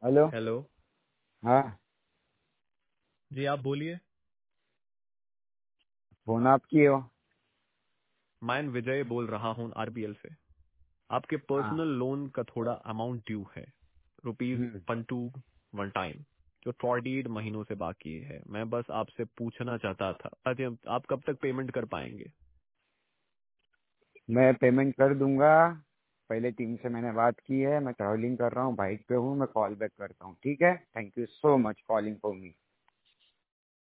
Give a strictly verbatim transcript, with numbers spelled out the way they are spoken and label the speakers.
Speaker 1: Hello.
Speaker 2: Hello.
Speaker 1: हाँ।
Speaker 2: जी आप बोलिए।
Speaker 1: फोन आप किए हो?
Speaker 2: मैं विजय बोल रहा हूँ आरबीएल से। आपके
Speaker 1: हाँ।
Speaker 2: पर्सनल लोन का थोड़ा अमाउंट ड्यू है, rupees
Speaker 1: hmm.
Speaker 2: One two one time, जो फोर्टी एट महीनों से बाकी है। मैं बस आपसे पूछना चाहता था अरे आप कब तक पेमेंट कर पाएंगे?
Speaker 1: मैं पेमेंट कर दूंगा। पहले टीम से मैंने बात की है। मैं ट्रैवलिंग कर रहा हूँ, बाइक पे हूँ। मैं कॉल बैक करता हूँ, ठीक है? Thank you so much calling for me.